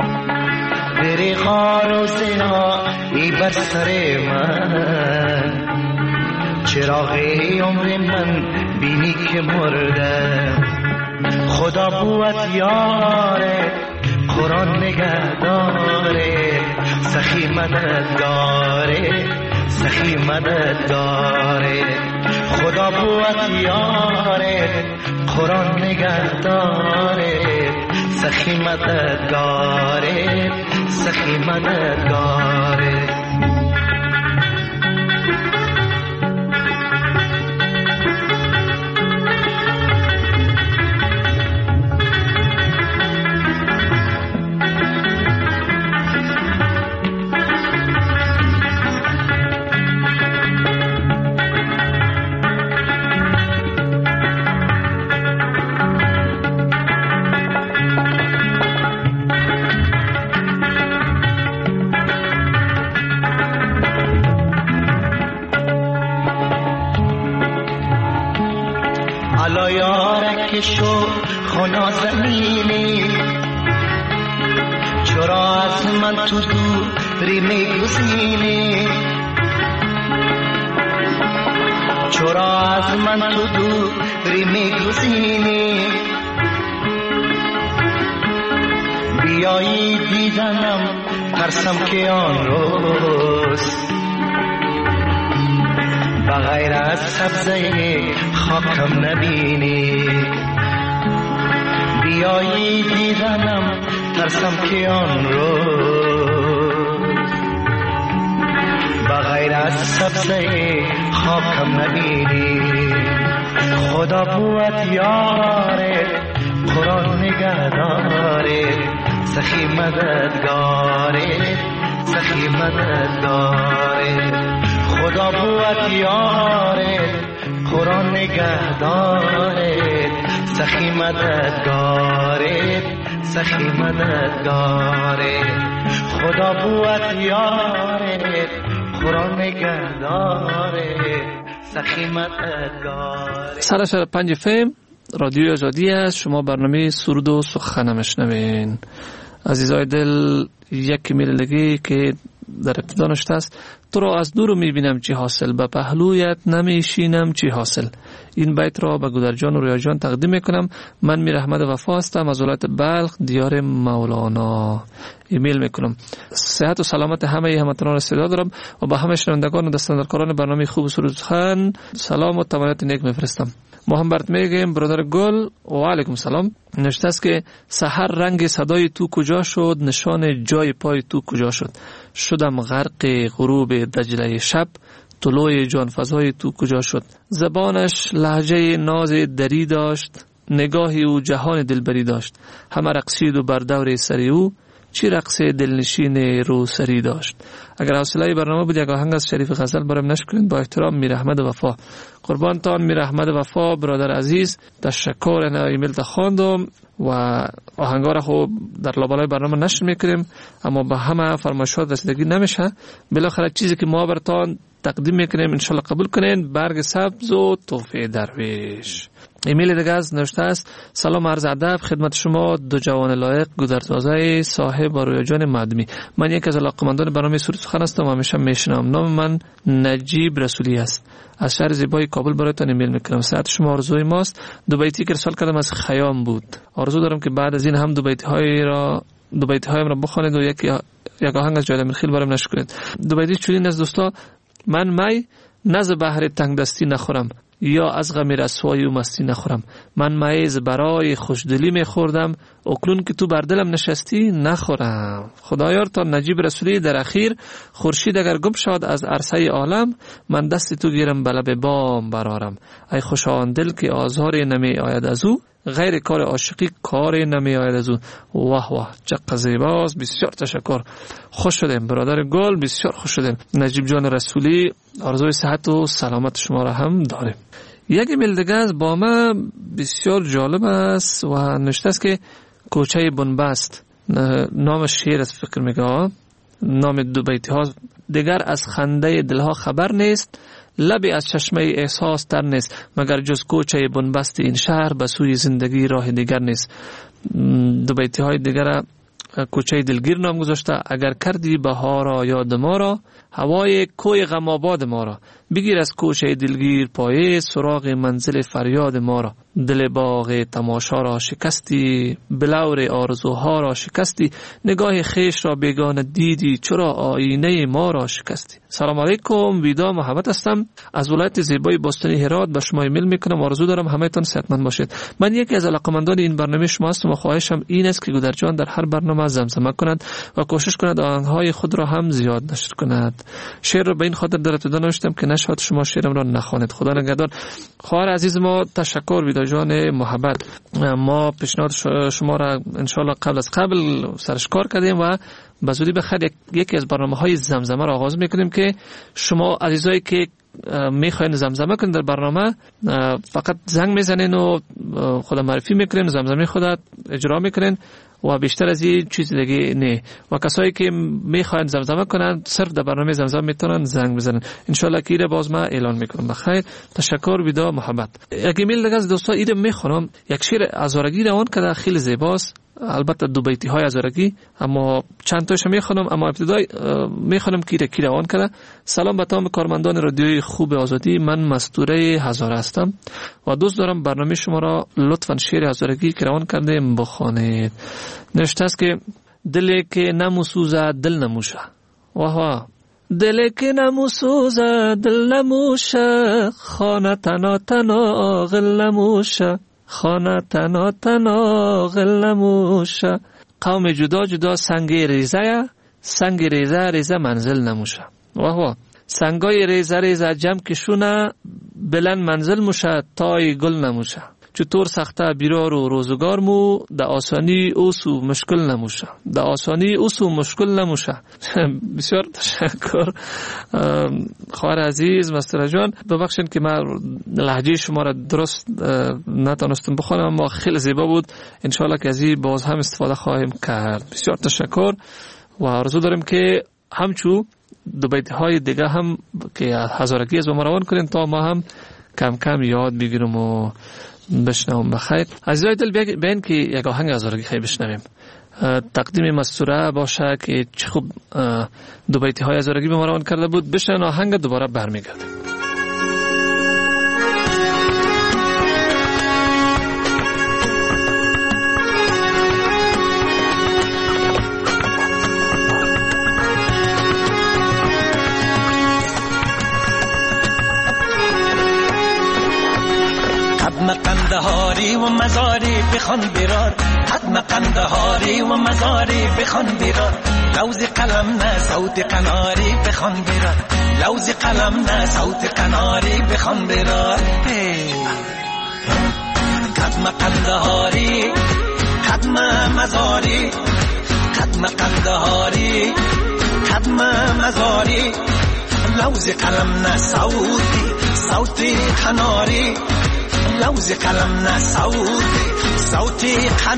[SPEAKER 9] دریغا روزه ها ای بر سر من چراغ عمر من بینی که مرده خدا قوت یاره قرآن نگهداره سخی مددگاره سخی مددگاره خدا قوت یاره قرآن نگهداره سخی مددگاره سخی مددگاره الا یارک شو خنا زمینی چرا از من تو دوری میگزینی چرا از من تو دوری میگزینی بیایی دیدنم ترسم که آن روز بغیر از سبزه خاکم نبینی بیایی دیدنم ترسم که آن روز بغیر از سبزه خاکم نبینی. خدا بود یاره قرآن نگهداره سخی مددگاره سخی مددگاره. خدا بود یاره قرآن نگهداره سخی مددگاره سخی مددگاره. خدا بود یاره قرآن نگهداره سخی مددگاره.
[SPEAKER 8] سر شد پنج فیم رادیو آزادی است. شما برنامه سرود و سخن میشنوین. عزیزای دل، یک میل دیگه که در ابتدا نشته است: تو را از دور میبینم چی حاصل، به پهلویت نمیشینم چی حاصل. این بیت را به گودرجان و ریاجان تقدیم میکنم. من میر احمد وفا هستم از ولایت بلخ دیار مولانا. ایمیل میکنم. صحت و سلامت همه هموطنان استعداد دارم و به همه شنوندگان و دستاندرکاران برنامه خوب سرود سخن سلام و تمنیت نیک میفرستم. ما هم برات میگیم برادر گل و علیکم سلام. نشته است که سحر رنگ صدای تو کجا شد، نشان جای پای تو کجا شد. شدم غرق غروب دجله شب، طلوع جان فضای تو کجا شد. زبانش لهجه ناز دری داشت، نگاهی او جهان دلبری داشت. همه رقصید و بر دور سری او، چی رقص دلنشین رو سری داشت. اگر حوصله برنامه بود یک آهنگ از شریف غزل برام نشر کنید. با احترام میر احمد وفا. قربانتان میر احمد وفا برادر عزیز. تشکر. انا ایمیل تا خواندم و آهنگا را خب در لابلای برنامه نشر میکنیم، اما به همه فرمایشات رسیدگی نمیشه. بالاخره چیزی که ما براتون تقدیم میکنیم ان شاء الله قبول کنین. برگ سبز و تحفه درویش. ایمیل دیگه از نوشته است: سلام عرض ادب خدمت شما دو جوان لایق گودرزازه صاحب و رویاجان مدمی. من یک از علاقه‌مندان برنامه سرود سخن هستم و همیشه میشنوم. نام من نجیب رسولی است. از شهر زیبای کابل برایتان ایمیل میکنم. ساعت شما آرزوی ماست. دو بیتی که ارسال کردم از خیام بود. آرزو دارم که بعد از این هم دو بیتی های را دو بیتی هایم را بخوانید و یک یک آهنگ از جاده خیل برام نشر کنید. دو بیتی چنین از دوستا: من می نز بحر تنگ دستی نخورم، یا از غم رسوایی و مستی نخورم. من میز برای خوشدلی میخوردم، اکنون که تو بر دلم نشستی نخورم. خدایار تا نجیب رسولی در اخیر: خورشید اگر گم شود از عرصه عالم، من دست تو گیرم به لب بام برارم. ای خوشا دل که آزار نمی آید از او، غیر کار عاشقی کار نمی آید از او. واه واه چقدر زیباست. بسیار تشکر. خوش شدیم برادر گل، بسیار خوش شدیم. نجیب جان رسولی آرزوی صحت و سلامت شما را هم داریم. یک ایمیل دیگه از با ما بسیار جالب است و نوشته است که کوچه بنبست، نام شعر است فکر میگه، نام دو بیتی ها: دیگر از خنده دلها خبر نیست، لبی از چشمه احساس تر نیست، مگر جز کوچه بنبست این شهر به سوی زندگی راه دیگر نیست. دو بیتی های دیگر کوچه دلگیر نام گذاشته: اگر کردی بهارا یاد ما را، هوای کوی غم آباد ما را، بگیر از کوچه دلگیر پایه، سراغ منزل فریاد ما را. دل باغ تماشا را شکستی، بلور آرزوها را شکستی، نگاه خیش را بیگانه دیدی، چرا آینه ما را شکستی. سلام علیکم، ویدا محمد هستم از ولایت زیبای باستانی هرات. به شما ایمیل میکنم. آرزو دارم همه تان صحتمند باشید. من یکی از علاقه‌مندان این برنامه شما هستم و خواهشم این است که گودرجان در هر برنامه زمزمه کند و کوشش کند آهنگ‌های خود را هم زیاد نشر کند. شعر را به این خاطر در ابتدا نوشتم که نشاط شما شعرم را نخوانید. خدا نگهدار. خواهر عزیز ما تشکر ویدا جان محبت. ما پیشنهاد شما را ان شاء الله قبل از قبل سرش کار کردیم و به زودی بخیر یکی از برنامه‌های زمزمه را آغاز می‌کنیم که شما عزیزایی که میخواین زمزمه کنید در برنامه فقط زنگ میزنین و خود معرفی میکنین، زمزمه خودت اجرا میکنین و بیشتر از این چیز دیگه نه. و کسایی که میخواین زمزمه کنن صرف در برنامه زمزمه میتونن زنگ بزنن. ان شاء الله که ایره باز ما اعلان میکنم. بخیر، تشکر، ویدا محبت. یک ایمیل دیگه از دوستا ایره میخونم. یک شعر ازارگی روان کرده خیلی زیباست، البته دو بیتی های ازارگی، اما چند تاشو میخونم. اما ابتدای میخونم که ایره کی روان کرده. سلام به تمام کارمندان رادیوی خوب آزادی، من مستوره هزاره هستم و دوست دارم برنامه شما را لطفاً شعر هزارگی که روان کرده بخوانید. نوشته است که دلی که نموسوزه دل نموشه. واه واه. دلی که نموسوزه دل نموشه، خانه تنا تنا غل نموشه، خانه تنا تنا غل نموشه، قوم جدا جدا سنگ ریزه سنگ ریزه ریزه منزل نموشه. واه واه سنگای ریزه ریزه جمع کشونه بلند منزل موشه تای گل نموشه. چطور سخته بیرار و روزگار مو در آسانی اوسو مشکل نموشه. در آسانی اوسو مشکل نموشه. بسیار تشکر خواهر عزیز مستر جان. ببخشید که من لهجه شما را درست نتونستم بخونم اما خیلی زیبا بود. انشالله که از این باز هم استفاده خواهیم کرد. بسیار تشکر و آرزو داریم که همچو دو بیت های دیگه هم که هزارگی از ما روان کنیم تا ما هم کم کم یاد بگیرم و بشنوم. بخیر عزیزای دل بین که یک آهنگ هزارگی خیلی بشنویم. تقدیم مستوره باشه که چه خوب دو بیتی های هزارگی به ما روان کرده بود. بشنویم آهنگ دوباره برمیگردیم.
[SPEAKER 11] حتم قندهاری و مزاری بخوان برار حتم قندهاری و مزاری بخوان برار لوز قلم نه صوت قناری بخوان برار لوز قلم نه صوت قناری بخوان برار حتم قندهاری حتم مزاری حتم قندهاری حتم مزاری لوز قلم نه صوتی صوتی قناری لوز قلم نه صوتی صوتی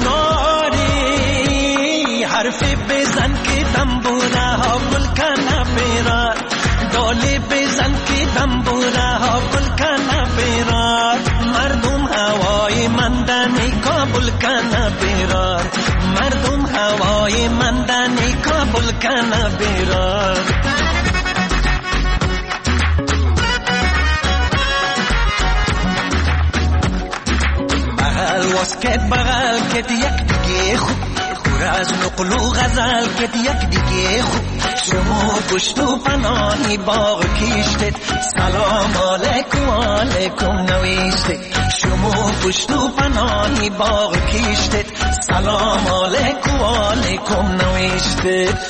[SPEAKER 11] قناری حرفی بزن که دنبوره ها گل کنه بیرار دالی بزن که دنبوره ها گل کنه بیرار مردم هوای مندنی کابل کنه بیرار مردم هوای مندنی کابل کنه بیرار واسکت بغل کت یک دیگه خوب خور از نقل و غزل کت یک دیگه خوب شما پشت و پناهی باغ کشتت سلام علیکم علیکم نوشتت شما پشت و پناهی باغ کشتت سلام علیکم علیکم نوشتت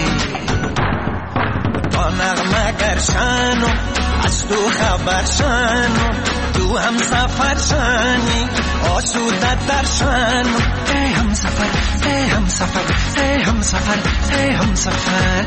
[SPEAKER 11] با نغمه گرشنو از تو خبر شنو تو هم سفر شنی آسوده در شنو ای هم سفر ای هم سفر ای هم سفر ای هم سفر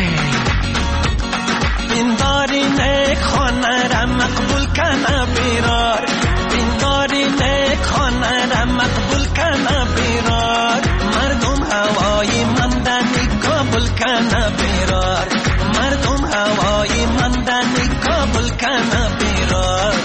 [SPEAKER 11] بینداری نیک خانه را مقبول کنه بیرار بینداری نیک خانه را مقبول کنه بیرار مردم هوای مندنی قبول کنه بیرار مردم هوای مندنی قبول کنه بیرار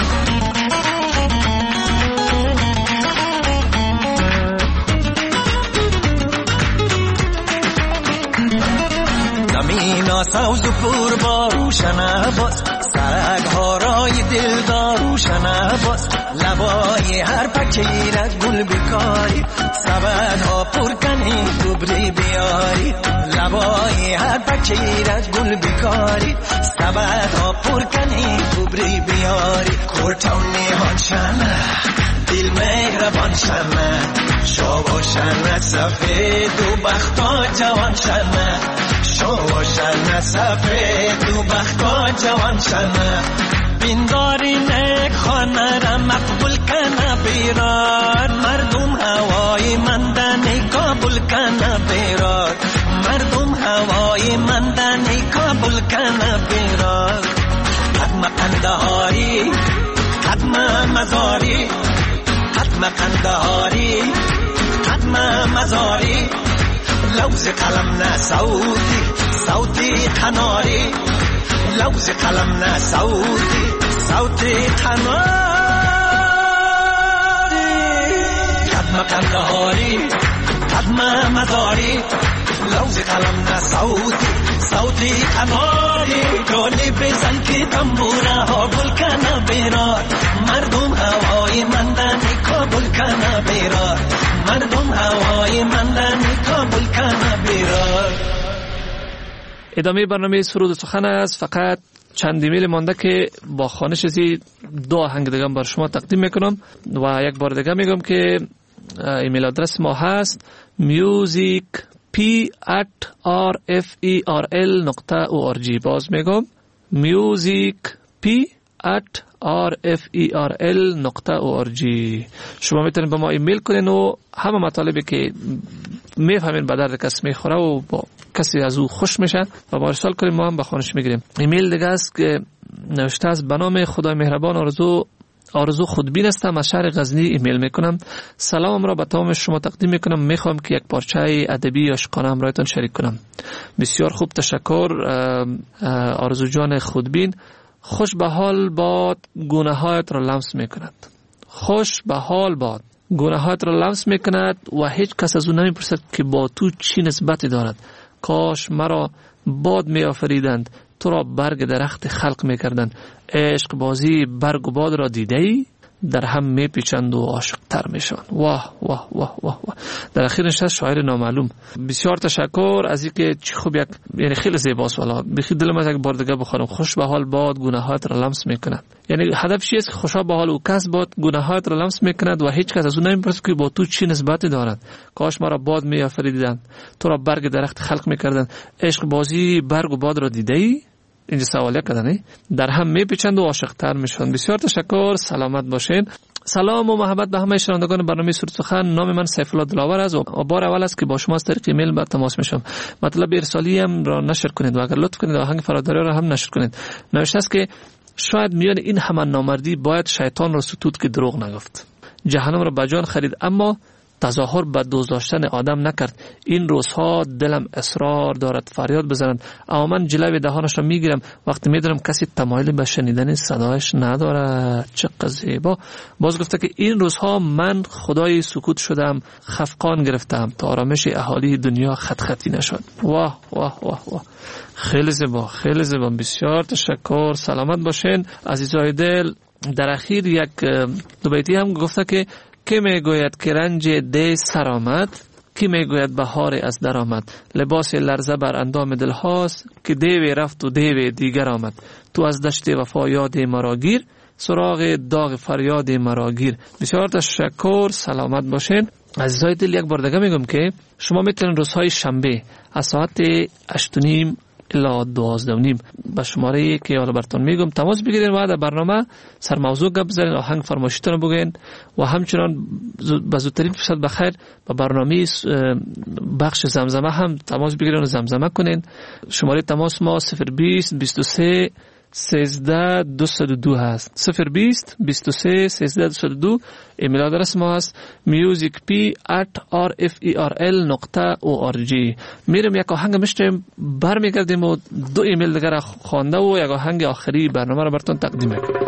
[SPEAKER 11] زمین سوز و پور با روشن باز سرک ها رای دلدار روشن باز لبای هر پکیره گل بکاری سبد ها پر کنی دوبری بیاری لبای هر پکیره گل بکاری سبد ها پر کنی دوبری بیاری کورتون نیهان شنه دل مهربان شنه شو شنه سفید و بختا جوان شنه شو شنه سفید و بختا جوان شنه بینداری نیک خانه را مقبول کنه بیرار مردم هوای مندنی قبول کنه بیرار مردم هوای مندنی قبول کنه بیرار حتم قندهاری حتم مزاری حتم قندهاری حتم مزاری لوز قلم نه صوتی صوتی قناری لوز قلم نه صوتی صوتی قناری حتم قندهاری حتم مزاری لوز قلم نه صوتی صوتی قناری گلی بزن که تنبوره ها گل کنه بیرار مردم هوای مندنی قبول کنه بیرار مردم هوای مندنی قبول کنه بیرار.
[SPEAKER 8] ادامه برنامه سرود و سخن است. فقط چند ایمیل مانده که با خوانش از دو آهنگ دیگه بر شما تقدیم میکنم و یک بار دیگه میگم که ایمیل آدرس ما هست musicp at rferl نقطه org. باز میگم musicp at rferl نقطه org. شما میتونید به ما ایمیل کنین و همه مطالبی که میفهمین به درد کس میخوره و با کسی از او خوش میشه و با ارسال کنیم، ما هم به خانش میگیریم. ایمیل دیگه است که نوشته است: به نام خدای مهربان آرزو آرزو خودبین هستم، از شهر غزنی ایمیل میکنم. سلامم را به تمام شما تقدیم میکنم. میخوام که یک پارچه ادبی عاشقانه همراهتان شریک کنم. بسیار خوب، تشکر آرزو جان خودبین. خوش به حال باد گناهایت را لمس میکند. خوش به حال باد گناهایت را لمس میکند و هیچ کس از او نمیپرسد که با تو چی نسبتی دارد. کاش مرا باد می آفریدند، تو را برگ درخت خلق می کردند. عشق بازی برگ و باد را دیده ای؟ در هم می پیچند و عاشق تر می شوند. واه واه واه واه واه. در اخیر نشست شاعر نامعلوم. بسیار تشکر از اینکه چه خوب یک، یعنی خیلی زیباست والا. بخی دلم از یک بار دیگه بخونم. خوش به حال باد گناهات را لمس می کند. یعنی هدف چیست؟ خوشا به حال او کس باد گناهات را لمس می کند و هیچ کس از او نمیپرسد که با تو چی نسبتی دارد. کاش مرا باد می آفریدند، تو را برگ درخت خلق می کردند. عشق بازی برگ و باد را دیده ای؟ اینجا سوالیه کردن در هم میپیچند و عاشق تر میشوند. بسیار تشکر، سلامت باشین. سلام و محبت به همه شنوندگان برنامه سرود سخن. نام من سیف الله دلاور است و بار اول است که با شما از طریق ایمیل به تماس میشم. مطلب ارسالی هم را نشر کنید و اگر لطف کنید آهنگ فراداری را هم نشر کنید. نوشته است که شاید میان این همه نامردی باید شیطان را ستود که دروغ نگفت. جهنم را به جان خرید اما تظاهر به دوست داشتن آدم نکرد. این روزها دلم اصرار دارد فریاد بزنم، اما من جلوی دهانش را میگیرم وقتی میدونم کسی تمایلی به شنیدن صدایش ندارد. چقدر زیبا. باز گفته که این روزها من خدای سکوت شدم، خفقان گرفتم تا آرامش اهالی دنیا خط خطی نشد. واه واه واه واه. خیلی زیبا، خیلی زیبا. بسیار تشکر، سلامت باشین عزیزای دل. در اخیر یک دو بیتی هم گفته که کی میگوید که رنج دی سر آمد، کی میگوید بهار از در آمد. لباس لرزه بر اندام دل هاست که دیوی رفت و دیوی دیگر آمد. تو از دشت وفا یاد مرا گیر، سراغ داغ فریاد مرا گیر. بسیار تشکر، سلامت باشین عزیزای دل. یک بار دیگه میگم که شما میتونید روزهای شنبه از ساعت هشت و نیم الا دوازده و نیم به شماره که حالا براتون میگم تماس بگیرین و در برنامه سر موضوع گپ بزنین، آهنگ فرمایشتون بگین و همچنان به زودترین فرصت بخیر به برنامه بخش زمزمه هم تماس بگیرین و زمزمه کنین. شماره تماس ما صفر بیست بیست و سه سیزده دویست و دو هست. صفر بیست بیست و سه سیزده دویست و دو. ایمیل آدرس ما هست musicp at rferl نقطه org. میرم یک آهنگ میشنویم، برمیگردیم و دو ایمیل دیگر را خوانده و یک آهنگ آخری برنامه را براتون تقدیم میکنم.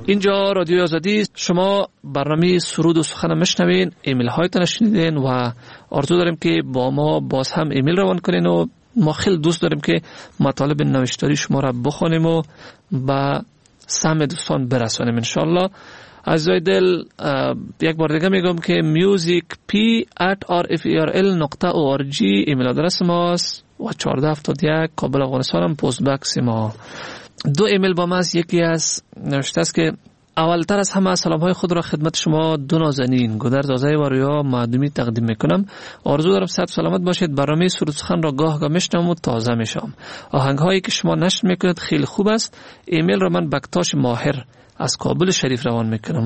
[SPEAKER 8] اینجا رادیو آزادی، شما برنامه سرود و سخن میشنوین، ایمیل هایتون شنیدین و آرزو داریم که با ما باز هم ایمیل روان کنین و ما خیلی دوست داریم که مطالب نوشتاری شما را بخونیم و به سمع دوستان برسانیم انشالله. عزیزای دل، یک بار دیگه میگم که میوزیک پی ات آر اف ای آر ال نقطه او آر جی ایمیل آدرس ماست و چهارده هفتاد و یک کابل افغانستان هم پست بکس ما. دو ایمیل با ما است. یکی از نوشته است که اولتر از همه سلام های خود را خدمت شما دو نازنین گودرز آزای و رویا معدومی تقدیم میکنم. آرزو دارم صحت سلامت باشید. برنامه سرود سخن را گاه گاه میشنوم و تازه میشم. آهنگ هایی که شما نشر میکنید خیلی خوب است. ایمیل را من بکتاش ماهر از کابل شریف روان میکنم.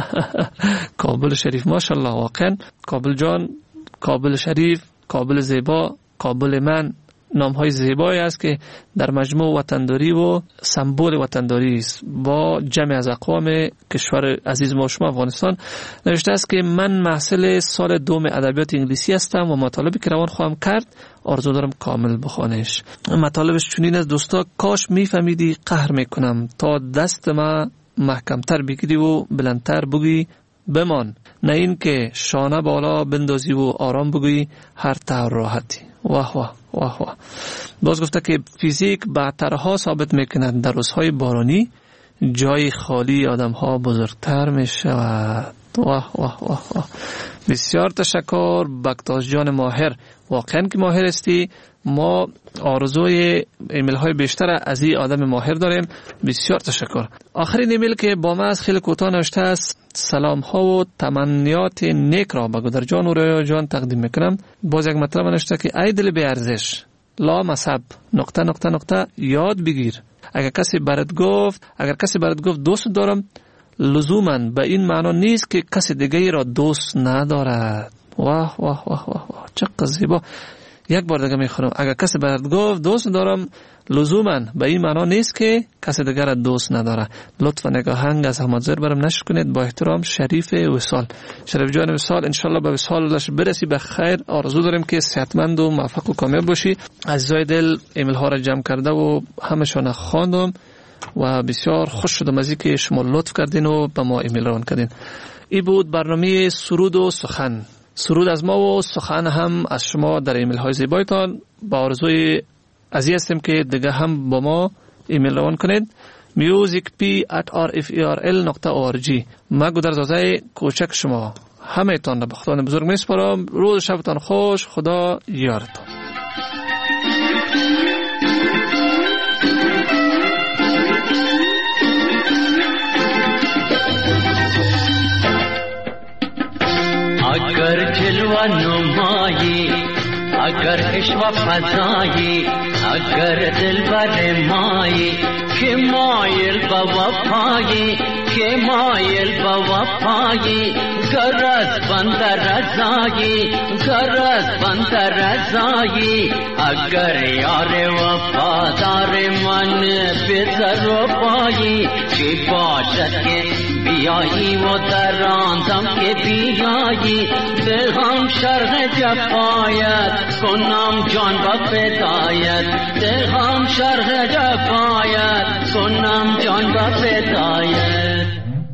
[SPEAKER 8] کابل شریف ماشاءالله، واقعا کابل جان، کابل شریف، کابل زیبا، کابل من نام های زیبایی است که در مجموع وطنداری و سمبل وطنداری است با جمع از اقوام کشور عزیز ما شما افغانستان. نوشته است که من محصل سال دوم ادبیات انگلیسی هستم و مطالبی که روان خواهم کرد آرزو دارم کامل بخوانش. مطالبش چنین است: دوستا، کاش میفهمیدی قهر میکنم تا دست ما محکمتر بگیری و بلندتر بگی بمان، نه این که شانه بالا بندازی و آرام بگویی هر طور راحتی. واه واه واه واه. باز گفته که فیزیک بعدترها ثابت میکند در روزهای بارانی جای خالی آدم ها بزرگتر می شود. واه واه واه واه. بسیار تشکر بکتاش جان ماهر، واقعا که ماهر استی. ما آرزوی ایمیل های بیشتر از این آدم ماهر داریم. بسیار تشکر. آخرین ایمیل که با ما از خیلی کوتاه نوشته است: سلام ها و تمنیات نیک را به گودر جان و رویا جان تقدیم میکنم. باز یک مطلب نوشته که ای دل بی ارزش، لا مصب نقطه نقطه نقطه یاد بگیر. اگر کسی برات گفت اگر کسی برات گفت دوست دارم، لزوما به این معنا نیست که کسی دیگه را دوست ندارد. واه واه واه واه, واه. چقدر زیبا. یک بار دیگه میخونم: اگر کسی برات گفت دوست دارم، لزوما به این معنا نیست که کسی دیگر را دوست نداره. لطفا نگاهنگ از همازر برم نشر کنید. با احترام، شریف وصال. شریف جان وصال، انشالله به وصالش برسی به خیر. آرزو داریم که صحتمند و موفق و کامیاب باشی. عزیزای دل، ایمیل ها را جمع کرده و همشون خواندم و بسیار خوش شدم از اینکه شما لطف کردین و به ما ایمیل روان کردین. این بود برنامه سرود و سخن. سرود از ما و سخن هم از شما در ایمیل های زیبایتان. با آرزوی عزیز هستیم که دیگه هم با ما ایمیل روان کنید. میوزیک پی ات آر اف ای آر ال نقطه او آر جی. ما گودرزازه کوچک شما همه تان را به خدا بزرگ میسپارم. روز شبتان خوش. خدا یارتان.
[SPEAKER 10] اگر جلوه نمایی، اگر عشق و فضایی، اگر دلبر مایی که مایل با وفایی، که مایل با وفایی، گر از بند رضایی، گر از بند رضایی، اگر یار وفادار من بذر و پایی، که باشد که بیایی و در آندم که بیایی، دلم شرح جفایت کنم جان با فدایت، دلم شرح جفایت کنم جان با فدایت.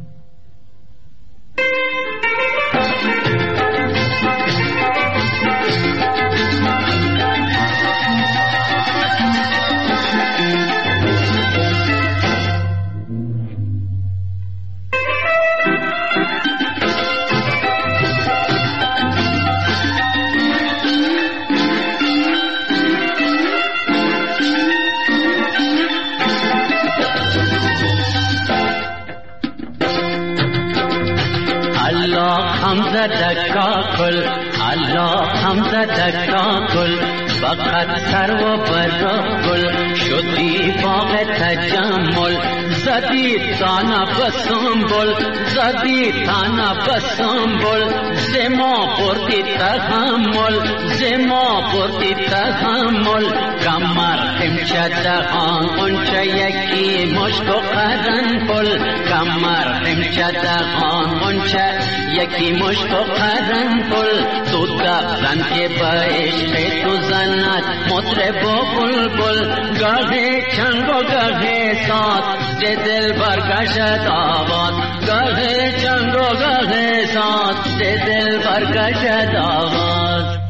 [SPEAKER 10] دکاکل الله حمد دکاکل فقط سر و برکل شدی باغ تجمل زدی تانا بسنبل زدی تانا بسنبل زما پرتی تحمل زما پرتی تحمل کمر خمچه دهان اونچه یکی مشک و قرن پل
[SPEAKER 12] کمر قمچه دغان غنچه یکی مشت و قرنفل تو دقن که به عشق تو زند مطرب و بلبل گاهی چنگ و گاهی ساز ز دل برکشد آواز گاهی چنگ و گاهی ساز ز دل برکشد آواز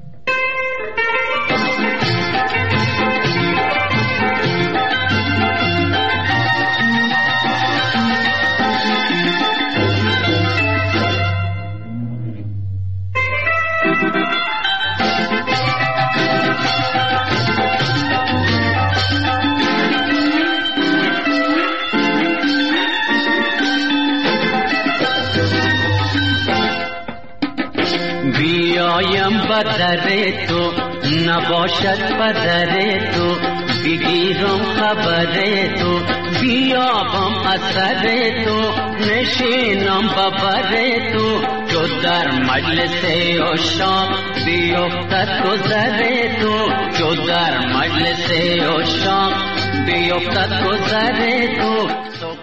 [SPEAKER 12] بیایم بدر تو نباشد بدر تو بگیرم خبر تو بیابم اثر تو نشینم ببر تو جو در مجلس عشاق بیفتد گذر تو جو در مجلس عشاق بیفتد گذر تو